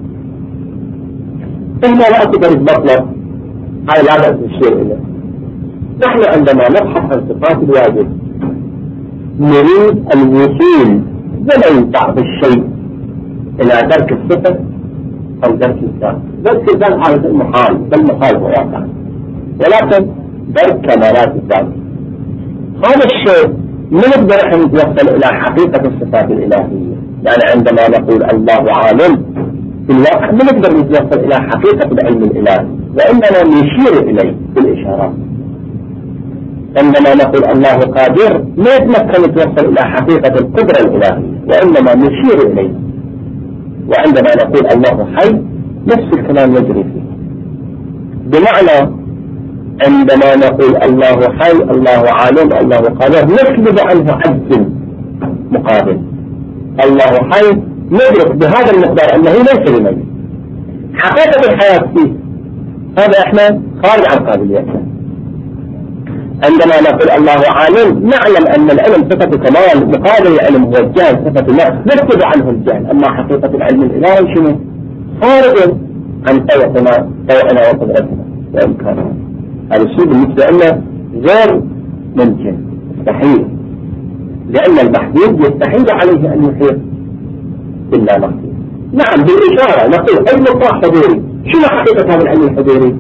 Speaker 1: إحنا لا أعتبر المطلب هذا لا بأس الشيء إليه. نحن عندما نبحث عن صفات الواجب نريد الوصول ولو بعض الشيء إلى درك الصفة أو درك الذات. درك الذات على المحال، بل محال هو واقع، ولكن درك كمالات الذات هذا الشيء ما نقدر احنا نتوصل إلى حقيقة الصفات الإلهية. يعني عندما نقول الله عالم في الواقع ما نقدر نتوصل إلى حقيقة العلم الإلهي، وإنما نشير إليه بالإشارات. عندما نقول الله قادر ما يتمكن نتوصل إلى حقيقة القدرة الإلهية، وإنما نشير إليه. وعندما نقول الله حي نفس الكلام يجري فيه. بمعنى عندما نقول الله حي، الله عالم، الله قادر، نسلب عنه عجز مقابل. الله حي ندرك بهذا المقدار أنه ليس بميت، حقيقة الحياة فيه، هذا إحنا خارج عن قابليتنا. عندما نقول الله عالم نعلم أن العلم صفة كمال، مقابل العلم هو الجهل صفة نقص، نكتب عنه الجهل. أما حقيقة العلم الإلهي شنو؟ خارج عن طوعنا طوعنا وقدرتنا وإمكاننا. هذا الشيء بالنسبة لنا غير ممكن، مستحيل، لأن المحدود يستحيل عليه أن يحيط إلا محدود. نعم بالإشارة نقول علم الله حضوري. شنو حقيقة هذا العلم الحضوري؟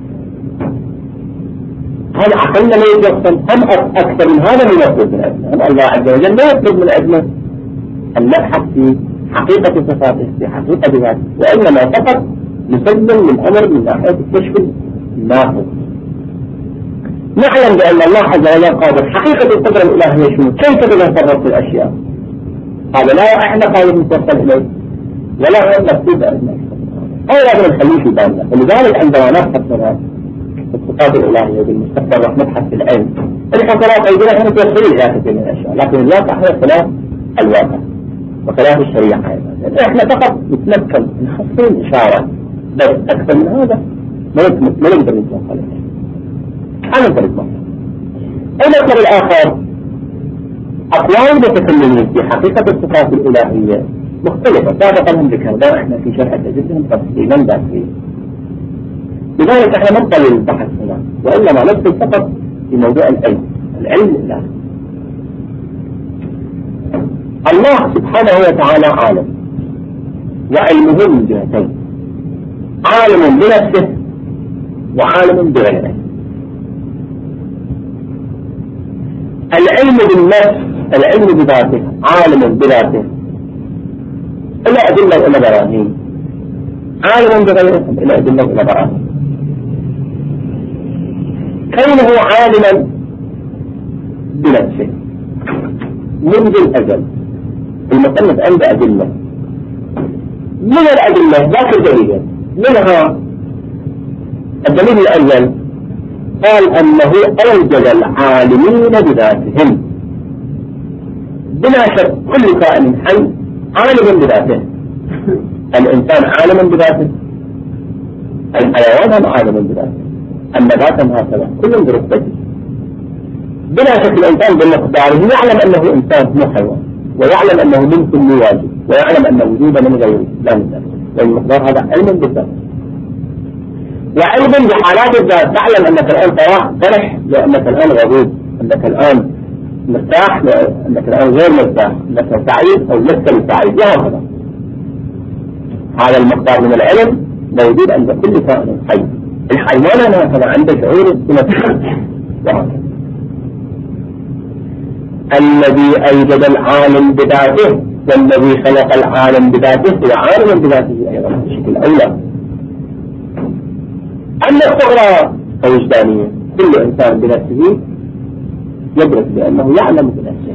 Speaker 1: هل عقلنا لا يجسم أم أكثر من هذا من يطلب من أجلنا؟ الله عز وجل لا يطلب من أجلنا أن نبحث في حقيقة صفاته، في حقيقة ذاته، وإنما فقط نسلم للأمر من ناحية الكشف الناقض. نعلم بأن الله عز وجل قادر. حقيقة القدرة الإلهية شنو؟ كيف تتصرف في الأشياء؟ هذا لا احنا قادر نتوصل إليه ولا هو مكتوب عندنا. هذا لازم نخليه في بالنا. ولذلك عندما نبحث في الصفات الإلهية بالمستقبل راح نبحث في العلم. الحصلات أيضا احنا توصلين إلى كثير من الأشياء، لكن الواقع هو خلاف الواقع وخلاف الشريعة أيضا. احنا فقط نتمكن نحصل إشارة، بس أكثر من هذا ما نقدر نتوصل إليه. أنا نقدر نتوصل. المطلب الآخر أقوال المتكلمين في حقيقة الصفات الإلهية مختلفة، سابقا هم ذكرنا احنا في شرح تجدهم تفصيلا داخليا. لذلك احنا نبطل البحث هنا، وإنما ندخل فقط في موضوع العلم، العلم الإلهي. الله سبحانه وتعالى عالم، وعلمه من جهتين، عالم بنفسه وعالم بغيره. العلم بالنفس، العلم بذاته، عالم بذاته، إلى أدلة إلى براهين. عالم بغيره إلى أدلة إلى براهين. كونه عالما بنفسه منذ الأزل، المصنف عنده أدلة. من الأدلة ذاك الدليل منها الدليل الأول قال أنه أوجد العالمين بذاتهم. بلا شك كل كائن حي عالم بذاته. الإنسان عالم بذاته، الحيوان عالم بذاته، النبات هكذا، كلهم برتبته. بلا شك الإنسان بمقداره يعلم أنه إنسان مو حيوان، ويعلم أنه ممكن يواجه، ويعلم أن وجوده من غيره لا من ذلك، والمقدار هذا علم بالذات. وعلم بحالات الذات، تعلم أنك الآن فرح لأنك الآن غضوب، أنك الآن مرتاح لأنك الآن غير مرتاح، أنك سعيد أو لست بسعيد، وهكذا. هذا المقدار من العلم موجود عند كل كائن حي. الحيوان هكذا عنده شعور بنفسه، وهكذا. الذي أوجد العالم بذاته والذي خلق العالم بذاته هو عالم بذاته أيضا بشكل أولى. أما الصغرى الوجدانية، كل إنسان بنفسه يدرك بأنه يعلم بنفسه.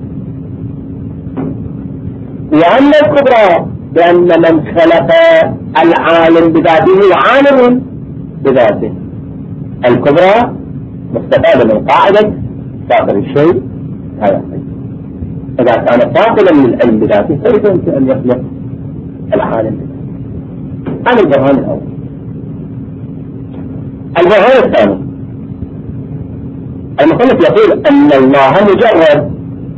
Speaker 1: وأما الكبرى بأن من خلق العالم بذاته هو عالم بذاته. الكبرى مستفادة من قاعدة فاقد الشيء هذا الشيء. إذا كان فاقدا من العلم بذاته كيف يمكن أن يخلق العالم بذاته؟ هذا البرهان الأول. البرهان الثاني المصنف يقول أن الله مجرد،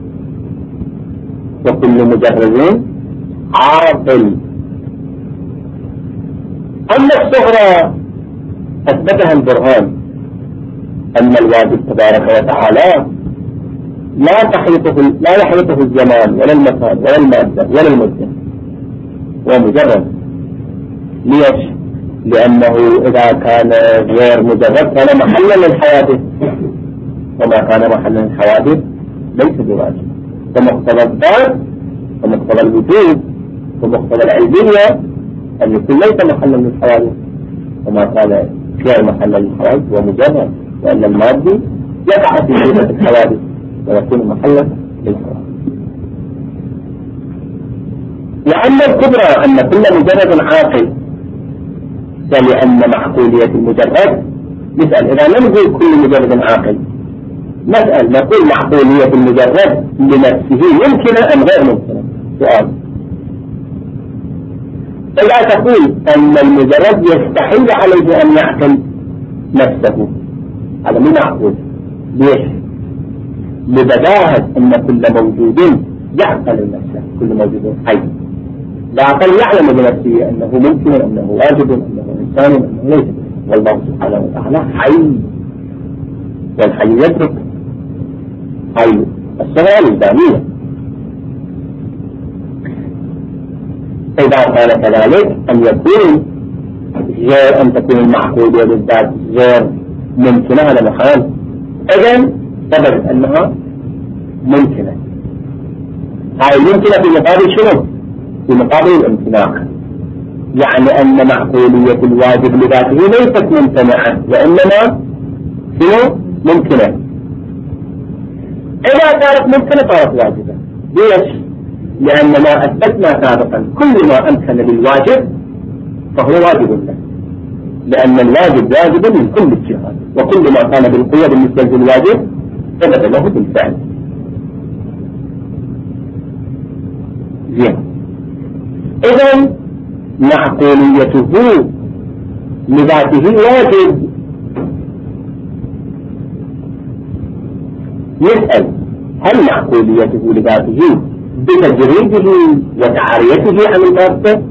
Speaker 1: وكل مجرد عاقل. أما الصغرى أثبتها البرهان أن الواجب تبارك وتعالى لا تحيطه لا يحيطه الزمان ولا المكان ولا المادة ولا المدة، ومجرد. ليش؟ لأنه إذا كان غير مجرد كان محلا للحوادث، وما كان محلا للحوادث ليس بواجب. فمقتضى الذات ومقتضى الوجود ومقتضى العلمية أن يكون ليس محلا للحوادث، وما كان غير محلا للحوادث ومجرد، وأن المادي يقع في صورة الحوادث ويكون محلا للحوادث. وأما الكبرى أن كل مجرد عاقل، فلأن معقولية المجرد نسأل إذا لم يكن كل مجرد عاقل، نسأل نقول معقولية المجرد لنفسه يمكن أم غير ممكن؟ سؤال. إذا تقول أن المجرد يستحيل عليه أن يعقل نفسه، هذا مو معقول. ليش؟ لبداهة أن كل موجود يعقل نفسه، كل موجود حي. العقل يعلم بنفسه أنه ممكن، أنه واجب، أنه إنسان، أنه ليس. والله سبحانه وتعالى حي، والحي يدرك. حي الصغير الدامية. إذا كان كذلك أن يكون غير أن تكون المعقولية بالذات غير ممكنة، على محال. إذن ثبت أنها ممكنة. هاي ممكنة في مقابل شنو؟ في مقابل الامتناع. يعني أن معقولية الواجب لذاته ليست ممتنعة، وإنما شنو؟ ممكنة. إذا كانت ممكنة صارت واجبة. ليش؟ لأن ما أثبتنا سابقا كل ما أمكن للواجب فهو واجب له، لأن الواجب واجب من كل الجهات، وكل ما كان بالقوة بالنسبة للواجب ثبت له بالفعل. زين. إذن معقوليته لذاته واجب. يسأل هل معقوليته لذاته بتجريده وتعاريته عن المادة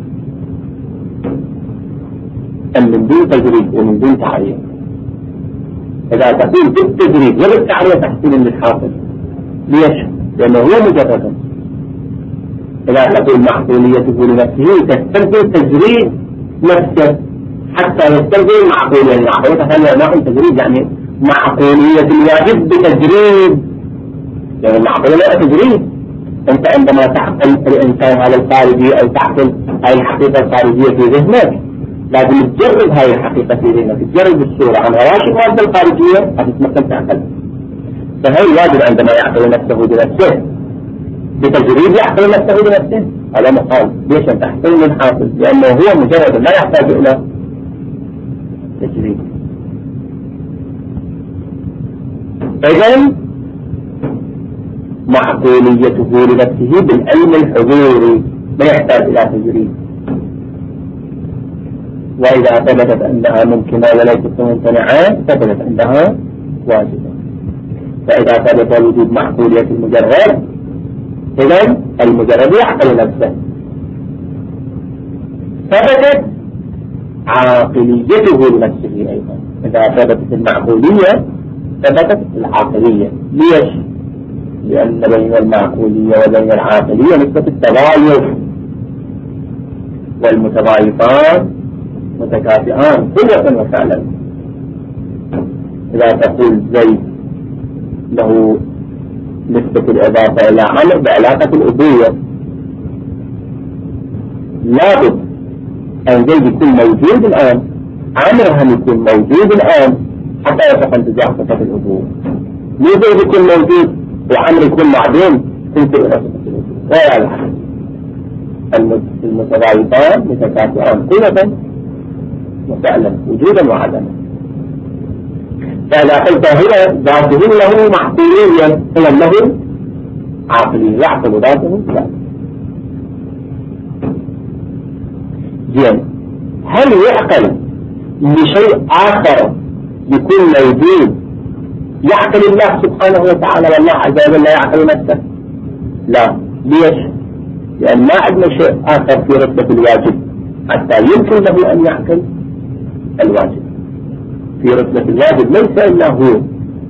Speaker 1: أم من دون تجريد ومن دون تعرية؟ إذا تقول بالتجريد وبالتعرية تحصيل للحاصل. ليش؟ لأنه هو مجرد. إذا تقول معقوليته لنفسه تستلزم تجريد نفسه حتى يستلزم معقولية. المعقولية ثانية نوع تجريد، يعني معقولية الواجب بتجريد، يعني المعقولية لا تجريد. أنت عندما تعقل الإنسان هذا الخارجي أو تعقل هاي الحقيقة الخارجية في ذهنك لازم تجرب هاي الحقيقة في ذهنك، تجرب الصورة عن هواش المادة الخارجية هتتمكن تعقل. فهي الواجب عندما يعقل نفسه بنفسه بتجريد يعقل نفسه بنفسه، هذا مقال. ليش أنت تحصل من حاصل؟ لأنه هو مجرد لا يحتاج إلى تجريد. إذن معقوليته لنفسه بالعلم الحضوري لا يحتاج إلى تجريد. وإذا ثبتت أنها ممكنة وليست ممتنعة ثبتت أنها واجبة. فإذا ثبت وجود معقولية المجرد إذن المجرد يعقل نفسه، ثبتت عاقليته لنفسه أيضا. إذا ثبتت المعقولية ثبتت العاقلية. ليش؟ لأن بين المعقولية وبين العاقلية نسبة التضايف، والمتضايفان متكافئان قوة وفعلا. إذا تقول زيد له نسبة الإضافة إلى عمر بعلاقة الأبوة، لابد أن زيد يكون موجود الآن، عمر هم يكون موجود الآن حتى يصح انتزاع صفة الأبوة. مو زيد يكون موجود وعمر يكون معدوم تنتهي إلى صفة الأبوة. ولا الحال المتضايفان متكافئان قوة وفعلا وجودا وعدما. فإذا قلت هنا ذاته له معقوليا هو له عقلي يعقل ذاته لا. زين. هل يعقل لشيء آخر يكون موجود يعقل الله سبحانه وتعالى والله عز وجل لا يعقل نفسه؟ لا. ليش؟ لأن ما عندنا شيء آخر في رتبة الواجب حتى يمكن له أن يعقل الواجب. في رتبة الواجب ليس إلا هو،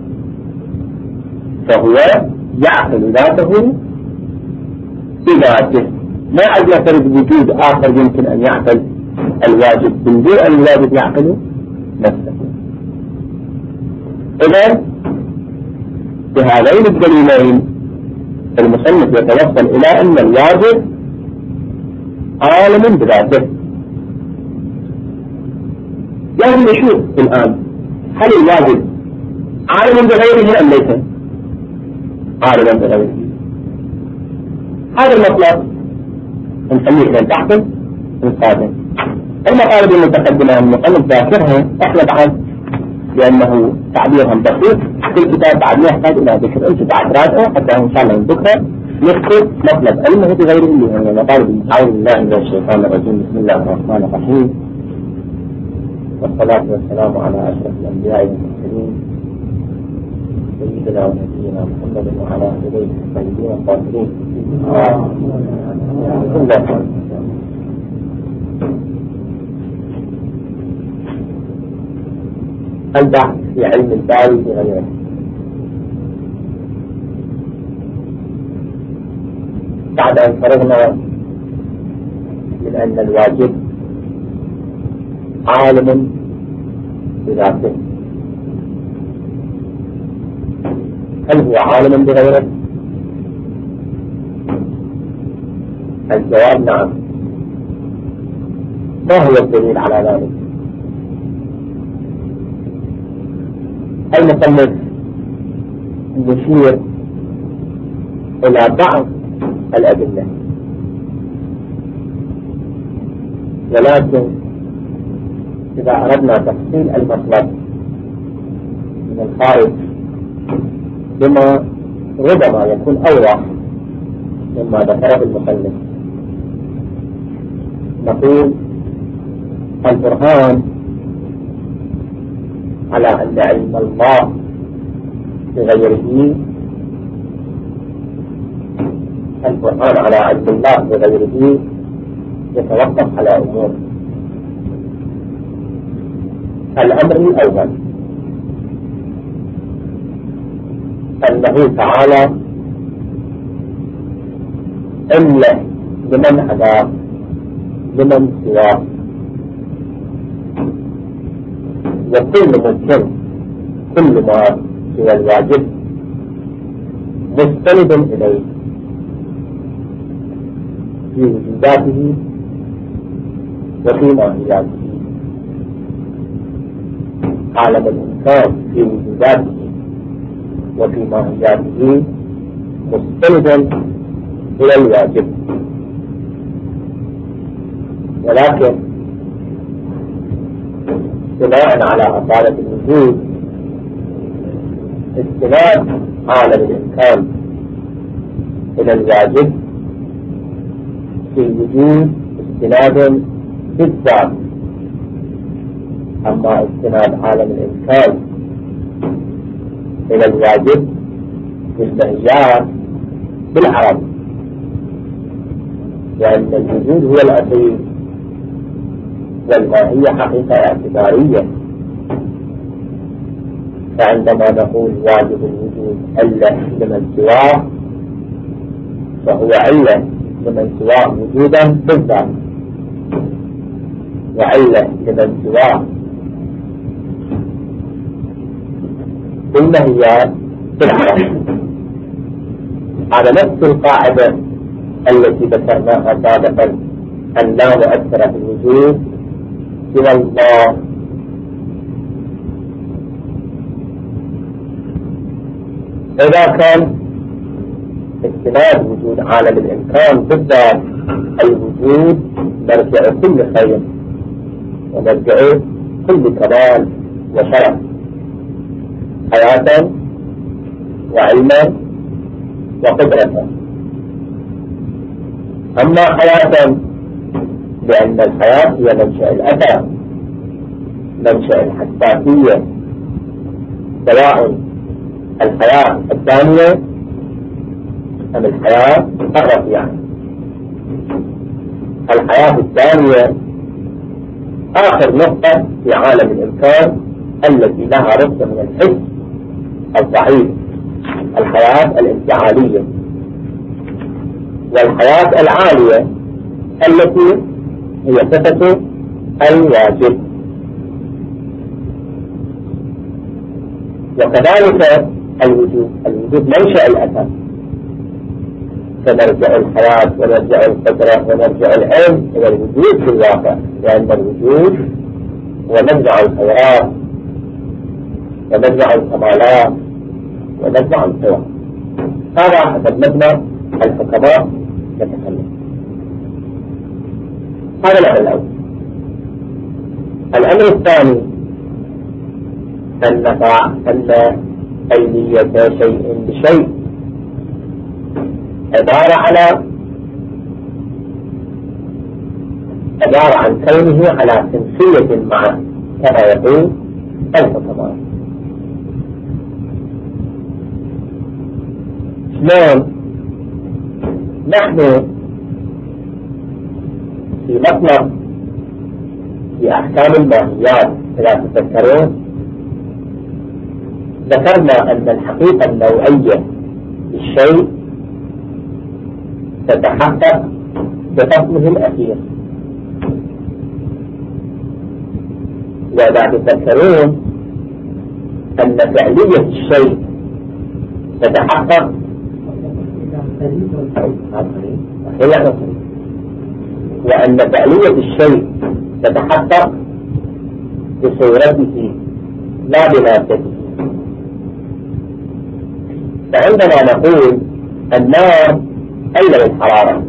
Speaker 1: فهو يعقل ذاته بذاته. ما عندنا فرد وجود آخر يمكن أن يعقل الواجب من دون أن الواجب يعقل نفسه. إذن بهذين الدليلين المصنف يتوصل إلى أن الواجب عالم بذاته. لازم نشوف الآن هل الواجب عالم بغيره أم ليس عالما بغيره. هذا المطلب نسميه من تحت القادم. المطالب المتقدمة المصنف ذاكرها احنا بعد لأنه تعبيرهم دقيق في الكتاب بعد ما يحتاج إلى ذكر. أنت بعد راجعه حتى إن شاء الله من بكرة يكتب مطلب علمه بغير علمه، يعني مطالب أعوذ بالله من الشيطان الرجيم. بسم الله الرحمن الرحيم، والصلاة والسلام على أشرف الأنبياء والمرسلين سيدنا ونبينا محمد وعلى آله الطيبين الطاهرين. البحث في علم الباري بغيره. بعد أن فرغنا من أن الواجب عالم بذاته، هل هو عالم بغيره؟ الجواب نعم. ما هو الدليل على ذلك؟ المصنف يشير إلى بعض الأدلة، ولكن إذا أردنا تفصيل المطلب من الخارج بما ربما يكون أوضح مما ذكره المصنف، نقول البرهان على أن علم الله بغيره البرهان على علم الله بغيره يتوقف على أمور. الأمر الأول أنه تعالى علة لمن أداه لمن سواه، وكل ممكن كل ما سوى الواجب مستند إليه في وجوداته وفي ماهياته. عالم الإنسان في وجوداته وفي ماهياته مستندا إلى الواجب، ولكن بناء على أصالة الوجود استناد عالم الإمكان إلى الواجب في الوجود استناد بالذات، أما استناد عالم الإمكان إلى الواجب بالمهيات بالعرض، لأن الوجود هو الأصيل والماهية حقيقة اعتبارية. فعندما نقول واجب الوجود علة لمن سواه فهو علة لمن سواه وجودا بالذات، وعلة لمن سواه بالمهيات بالعرض. على نفس القاعدة التي ذكرناها سابقا أن لا مؤثر في الوجود سوى الله. إذا كان استناد وجود عالم الإمكان بالذات الوجود مرجع كل خير ومرجع كل كمال وشرف، حياة وعلما وقدرة. أما حياة لأن الحياة هي منشأ الأثر، منشأ الحساسية، سواء الحياة الثانية أم الحياة الرفيعة. الحياة الثانية آخر نقطة في عالم الإمكان التي لها رتبة من الحس الضعيف، الحياة الانفعالية، والحياة العالية التي هي صفة الواجب. وكذلك الوجود الوجود منشأ الأثر، فنرجع الحياة ونرجع القدرة ونرجع العلم إلى الوجود في الواقع، لأن الوجود هو منبع الخيرات ومنبع الكمالات ومنبع القوى. هذا حسب مبنى الحكماء يتكلم. هذا الأمر الأول. الأمر الثاني أن أن علمية شيء بشيء عبارة على عبارة عن كونه على سنسية معه كما يقول الحكماء. شلون؟ نحن في مطلب في أحكام الماهيات إذا تذكرون ذكرنا أن الحقيقة النوعية للشيء تتحقق بفصله الأخير. وإذا تذكرون أن فعلية الشيء تتحقق وأن فعلية الشيء تتحقق بصورته لا بمادته. فعندما نقول النار أين الحرارة؟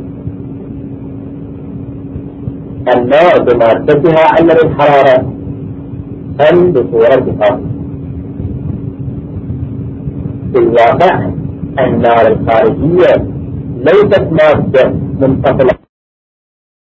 Speaker 1: النار بمادتها أين الحرارة؟ أم بصورتها؟ في الواقع النار الخارجية ليست مادة منفصلة